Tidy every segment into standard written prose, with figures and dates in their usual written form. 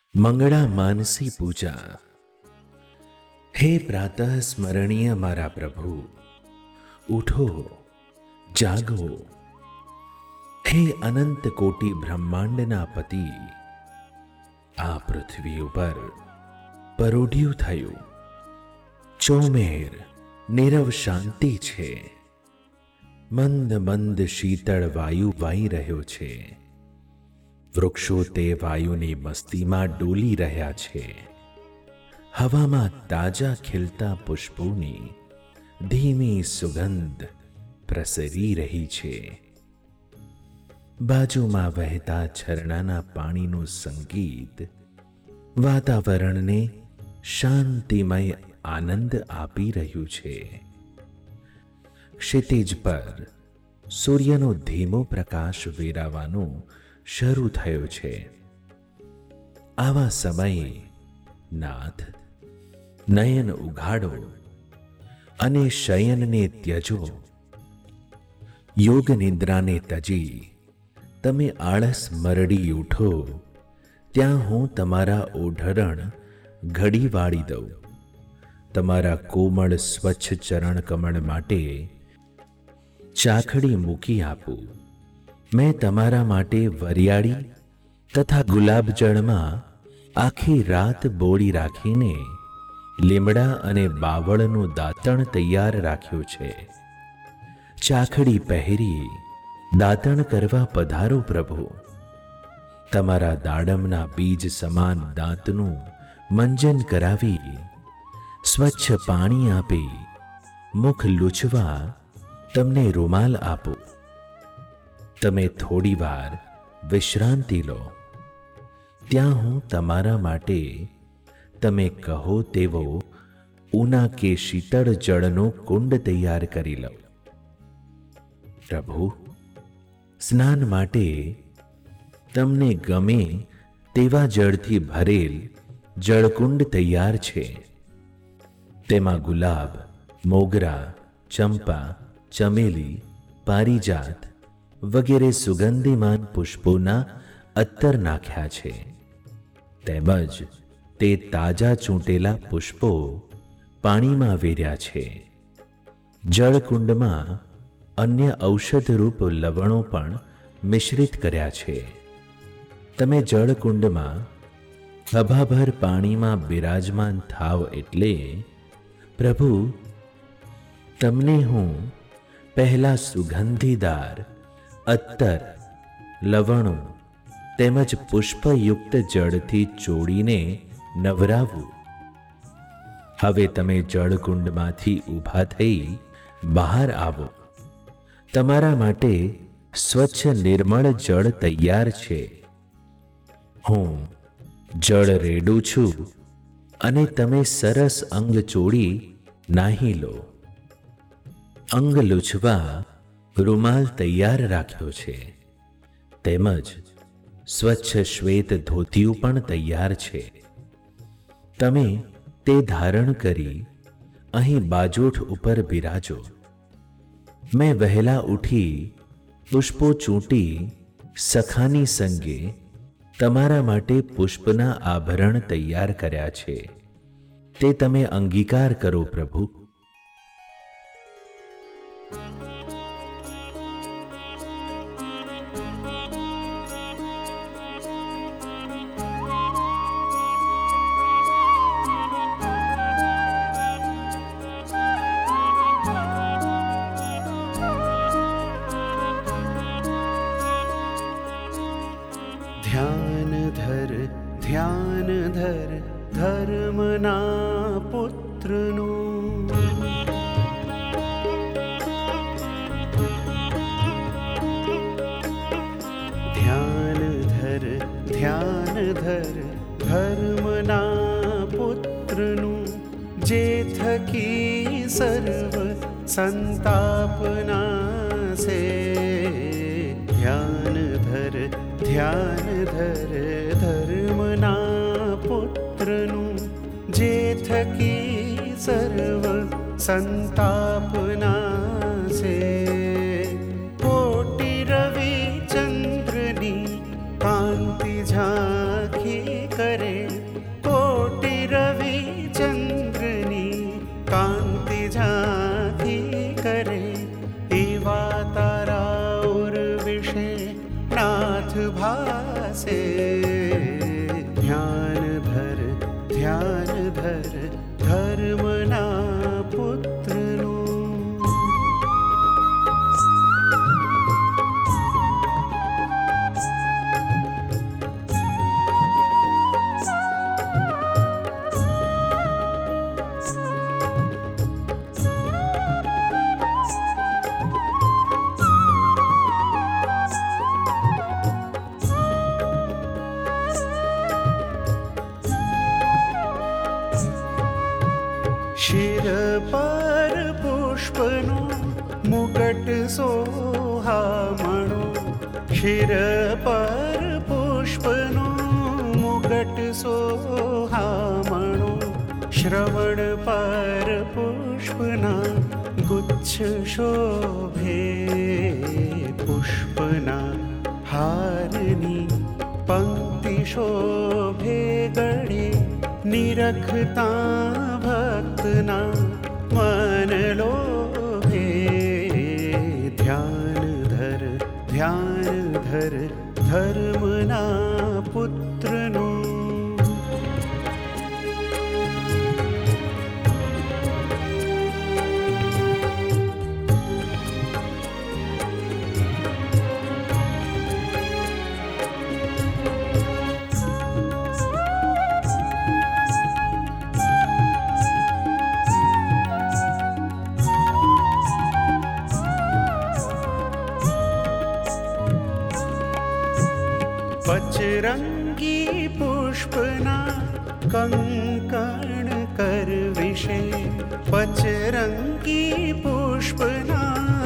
મંગળા માનસી પૂજા. હે પ્રાતઃ સ્મરણીય મારા પ્રભુ, ઉઠો, જાગો. હે અનંત કોટી બ્રહ્માંડના પતિ, આ પૃથ્વી ઉપર પરોઢિયું થયું. ચોમેર નીરવ શાંતિ છે. મંદ મંદ શીતળ વાયુ વાઈ રહ્યો છે. વૃક્ષો તે વાયુની મસ્તીમાં ડોલી રહ્યા છે. હવામાં તાજા ખીલતા પુષ્પોની ધીમી સુગંધ પ્રસરી રહી છે. બાજુમાં વહેતા ઝરણાના પાણીનું સંગીત વાતાવરણને શાંતિમય આનંદ આપી રહ્યું છે. ક્ષિતિજ પર સૂર્યનો ધીમો પ્રકાશ વેરાવાનો શરૂ થયો છે. આવા સમયે નાથ, નયન ઉઘાડો અને શયનને ત્યજો. યોગ નિદ્રાને તજી તમે આળસ મરડી ઉઠો, ત્યાં હું તમારા ઓઢરણ ઘડી વાળી દઉં. તમારા કોમળ સ્વચ્છ ચરણ કમળ માટે ચાખડી મૂકી આપું. મેં તમારા માટે વરિયાળી તથા ગુલાબ જળમાં આખી રાત બોળી રાખીને લીમડા અને બાવળનું દાંતણ તૈયાર રાખ્યું છે. ચાખડી પહેરી દાંતણ કરવા પધારો પ્રભુ. તમારા દાડમના બીજ સમાન દાંતનું મંજન કરાવી સ્વચ્છ પાણી આપી મુખ લૂછવા તમને રૂમાલ આપો. તમે થોડી વાર વિશ્રાંતિ લો. ત્યાં હું તમારા માટે તમે કહો તેવો ઉના કે શીતળ જળનો કુંડ તૈયાર કરી લઉં. પ્રભુ, સ્નાન માટે તમને ગમે તેવા જળથી ભરેલ જળકુંડ તૈયાર છે. તેમાં ગુલાબ, મોગરા, ચંપા, ચમેલી, પારિજાત વગેરે સુગંધીમાન પુષ્પોના અત્તર નાખ્યા છે. તેમજ તે તાજા ચૂંટેલા પુષ્પો પાણીમાં વેર્યા છે. જળકુંડમાં અન્ય ઔષધરૂપ લવણો પણ મિશ્રિત કર્યા છે. તમે જળકુંડમાં ખભાભર પાણીમાં બિરાજમાન થાવ એટલે પ્રભુ, તમને હું પહેલા સુગંધીદાર અત્તર, લવણો તેમજ પુષ્પયુક્ત જળથી ચોડીને નવરાવું. હવે તમે જળકુંડમાંથી ઊભા થઈ બહાર આવો. તમારા માટે સ્વચ્છ નિર્મળ જળ તૈયાર છે. હું જળ રેડું છું અને તમે સરસ અંગ ચોડી નાહી લો. અંગ લૂછવા રૂમાલ તૈયાર રાખ્યો છે. તેમજ સ્વચ્છ શ્વેત ધોતિયું પણ તૈયાર છે. તમે તે ધારણ કરી અહીં બાજોઠ ઉપર બિરાજો. મેં વહેલા ઉઠી પુષ્પો ચૂંટી સખાની સંગે તમારા માટે પુષ્પના આભરણ તૈયાર કર્યા છે. તે તમે અંગીકાર કરો પ્રભુ. ધ્યાન ધર ધર્મના પુત્રનું. ધ્યાન ધર ધર્મના પુત્રનું, જે થકી સર્વ સંતાપના સે. ધ્યાન ધર ધર્મના પુત્રનું, જે થકી સર્વ સંતાપના સે. કોટી રવિ ચંદ્રની કાંતિ ઝાંખી करे, कोटि रवि चंद्रनी कांति झांकी करे। एवा तारा उर्विषे नाथ भासे, ध्यान धर धर्मना पुत्रनो। शिर पर पुष्पनो मुकट सोहामणो, शिर पर पुष्पनो मुकट सोहामणो। श्रवण पर पुष्पना गुच्छ शोभे, पुष्पना हारनी पंक्ति शोभे गढ़े। निरखता भक्तना मन लोभे, ध्यान धर धर्मना पुत्रनो। पचरंगी पुष्पना कंकण कर विषे, पचरंगी पुष्पना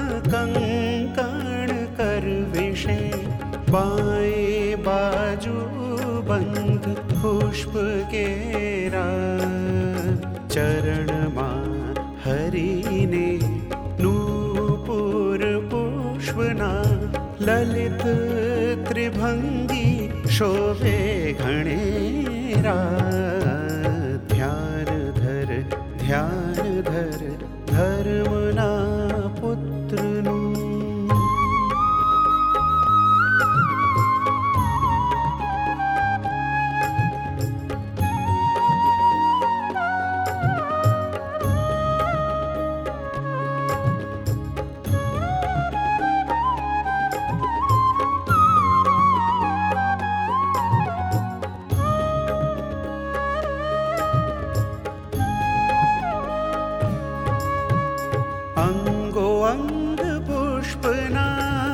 कंकण कर विषे। बाएं बाजू बंद पुष्प केरा, चरण मां हरि ने नूपुर पुष्पना। ललित त्रिभंगी शोभे घणेरा, ध्यान धर धर्मना पुत्रनो। अंगो अंग पुष्पना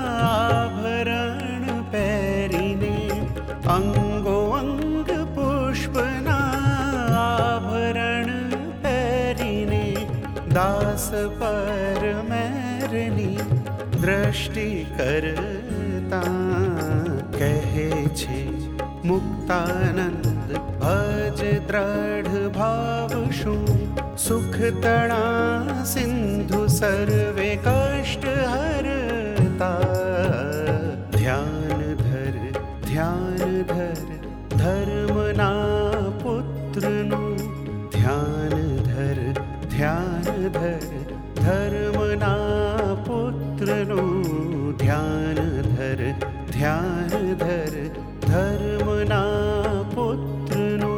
आभरण पैरिने, अंगो अंग पुष्पना आभरण पैरिने। दास पर मैरनी दृष्टि करता, कहे छे मुक्तानंद भज दृढ़ भाव शू। सुख तणा सिंधु सर्वे कष्ट हरता, ध्यान धर धर्मना पुत्रनो। ध्यान धर धर्मना पुत्रनो। ध्यान धर धर्मना पुत्रनो।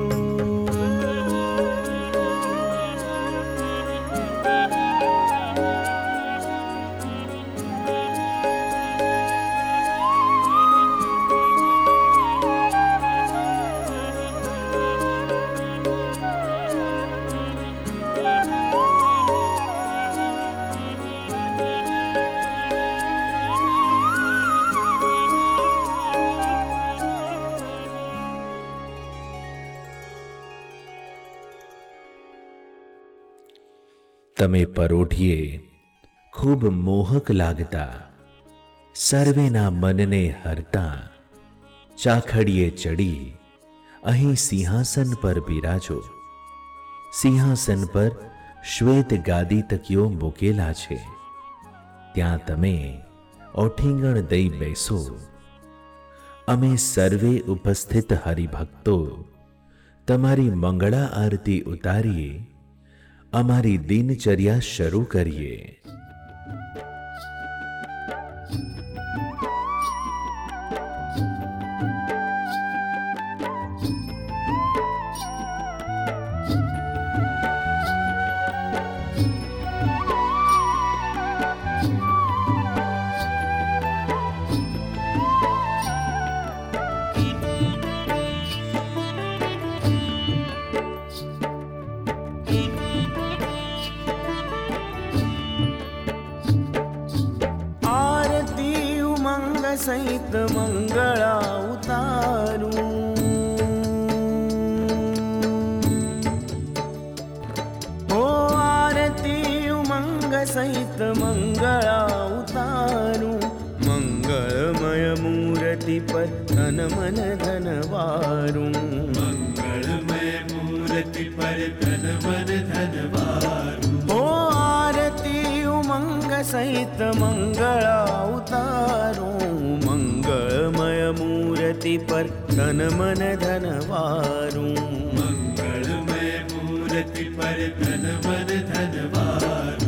તમે પરોઢીએ ખૂબ મોહક લાગતા, સર્વેના મનને હરતા, ચાખડીએ ચડી અહીં સિંહાસન પર બિરાજો. સિંહાસન પર શ્વેત ગાદી તકીઓ મૂકેલા છે, ત્યાં તમે ઓઠીંગણ દઈ બેસો. અમે સર્વે ઉપસ્થિત હરિભક્તો તમારી મંગળા આરતી ઉતારીએ અમારી દિનચર્યા શરૂ કરીએ. सहित मंगळा उतारू. हो आरती उमंग सहित मंगळा उतारू. मंगलमय मूर्ति पर तन मन धन वारू. मंगलमय मूर्ति पर तन मन धन वारू. हो आरती उमंग सहित मंगळा उतारू. मंगलमय मूर्ति पर तन मन धन वारू. मंगलमय मूर्ति पर तन मन धन वारू.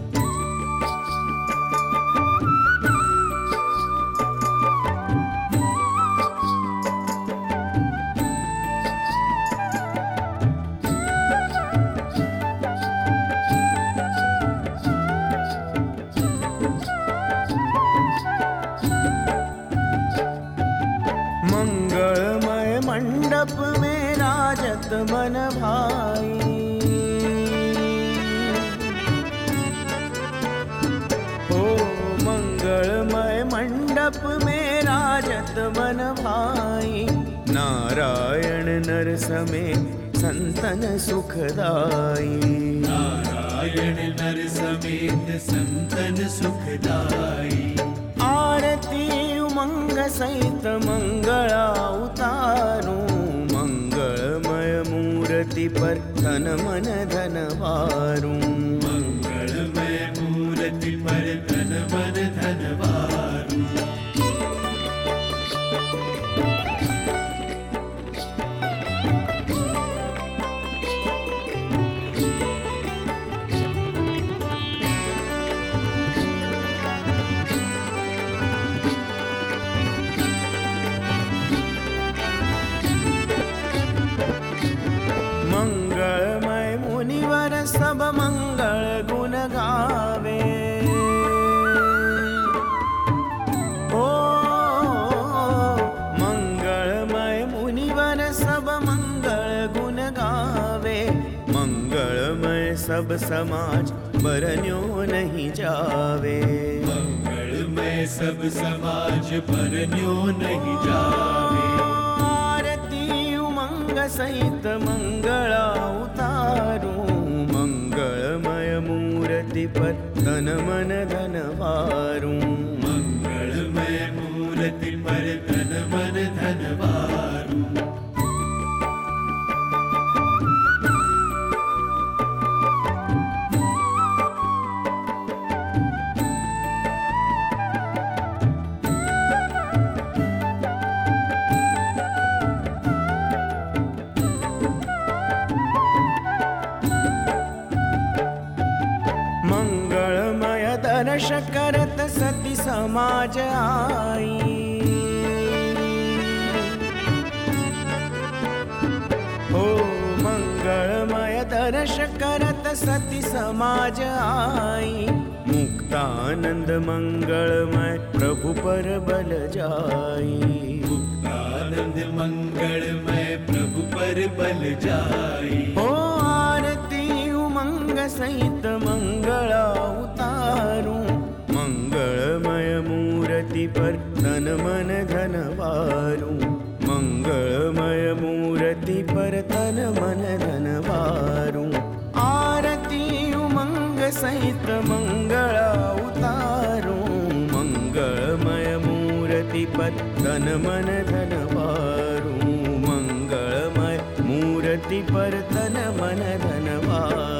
मंगलमय मंडप में राजत मन भाई. हो मंगलमय मंडप में राजत मन भाई. नारायण नर समेत संतन सुखदाई. नारायण नर समेत संतन सुखदाई. आरती उमंग सहित मंगळा उतारू. मंगलमय मूर्ति पर तन मन धन वारू. मंगलमय मूर्ति पर तन मन धन वारू. मंगलमय मुनिवर सब मंगल गुण गावे. ओ मंगलमय मुनिवर सब मंगल गुण गावे. मंगलमय सब समाज बरन्यो नहीं जावे. मंगलमय सब समाज बरन्यो नहीं जावे. सहित मंगळा उतारू. मंगलमय मूर्ति पर तन मन धन वारू. मंगलमय मूर्ति पर तन मन धन वारू. मंगलमय दर्श करत सती समाज आई. हो मंगलमय दर्श करत सती समाज आई. मुक्तानंद मंगलमय प्रभु पर बल जाई. मुक्तानंद मंगलमय प्रभु पर बल जाई. हो आरती उमंग सहित मंगळा उतारू. मंगलमय मूर्ति पर तन मन धन वारू. मंगलमय मूर्ति पर तन मन धन वारू. आरती उमंग सहित मंगळा उतारू. मंगलमय मूर्ति पर तन मन धन वारू. मंगलमय मूर्ति पर तन मन धन वारू.